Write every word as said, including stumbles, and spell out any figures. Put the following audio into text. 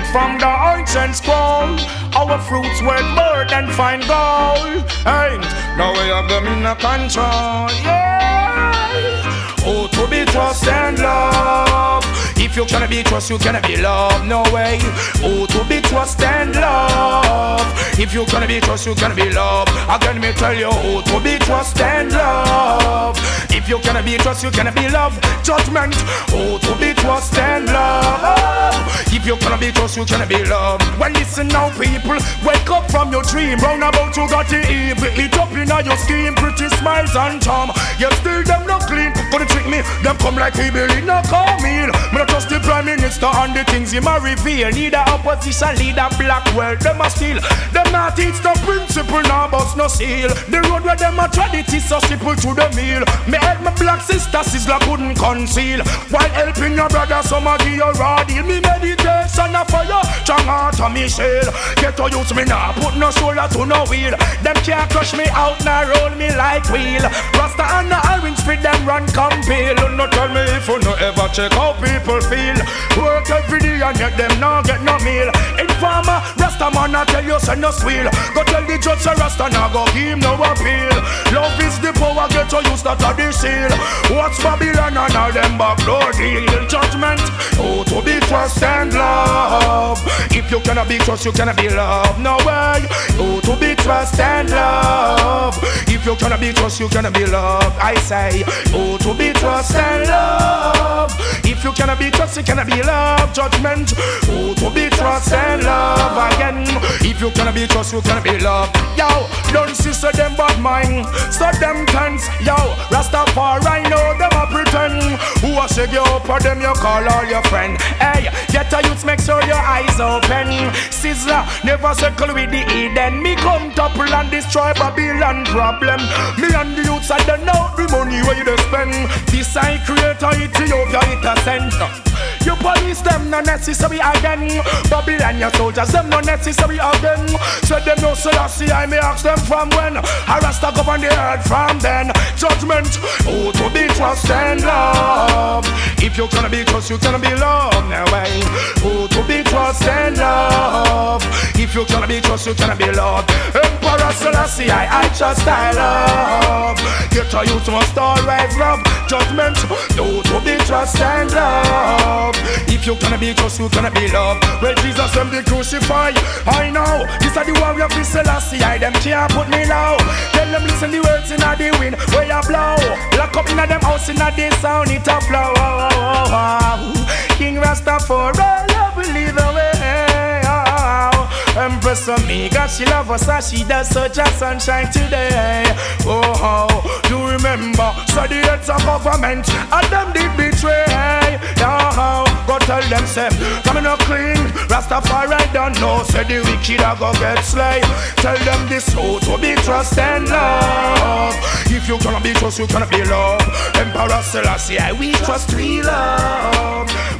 from the ancient scroll. Our fruits worth more than fine gold. Hey, now we have them in the control. Yeah. Oh, to be trust and love. If you cannot be trust, you cannot be loved. No way. Oh, to be trust and love. If you cannot be trust, you cannot be loved. Again, me tell you, oh, to be trust and love. If you cannot be trust, you cannot be loved. Judgment. Oh, to be trust and love. If you cannot be trust, you cannot be loved. Well, listen now, people. Wake up from your dream. Round about you got the evil. It up in your scheme. Pretty smiles and charm. You still them not clean. Gonna trick me. Them come like evil in a meal. Me not trust the prime minister and the things he ma reveal. Neither opposition leader black world. Them a steal. Them not teach the principle. Now bust no seal. The road where them a tread it is so simple to the meal. Me help my black sister Sizzla couldn't conceal. While helping your brother some a give you raw deal. Me meditation a fire. Strong heart of me shell. Get to use me now. Put no shoulder to no wheel. Them can't crush me out now roll me like wheel. Rasta and the orange fit them run compel. Do not tell me if you no ever check how people feel. Work every day and yet them not get no meal. Informer, Rasta man I tell you send no squeal. Go tell the judge say Rasta now go give him no appeal. Love is the power, get to use that of the seal. Watch Babylon and all them backdoor deal. Judgment, oh to be trust and love. If you cannot be trust, you cannot be loved. No way, oh to be trust and love. If you cannot be trust, you cannot be loved. I say, oh to be trust and love. If you cannot be trust, you cannot be loved. Judgment, oh to be trust and love again. If you cannot be trust, you cannot be loved. Yo, don't see so them bad mind, so them tense. Yo, Rastafari know them a pretend. Who a shake you up or them you call all your friend. Hey, get a youth, make sure your eyes open. Sizzla never circle with the Eden. Me come topple and destroy Babylon problem. Me and the youths I don't know the money where you dey spend. This I create a Ethiopia it a send. You police them no necessary again. Babylon your soldiers them no necessary again. So them no Selassie I may ask them from when. I Rasta govern the earth from then. Judgment, oh to be trust and love. If you cannot be trust, you cannot be loved. No way. Oh to be trust and love. If you cannot be trust, you cannot be loved. Emperor Selassie I, I trust I love. Get a youth must always love. Judgment, oh to be trust and love. If you cannot be trust, you cannot be loved. Well, Jesus them they crucify. I know, this are the warrior of Selassie. I them can't put me low. Tell them listen the words in the wind where you blow. Lock up in them house in the sound it a flow. King Rastafari love will lead the way. Empress Omega, she love us as she does such a sunshine today. Oh, oh, do remember, so the heads of government, and them did betray. Oh, go tell them, say, coming up clean, Rastafari don't know, say the wicked are go get slay. Tell them this, oh, to be trust and love. If you cannot be trust, you cannot be love. Emperor Selassie, I we trust, we love.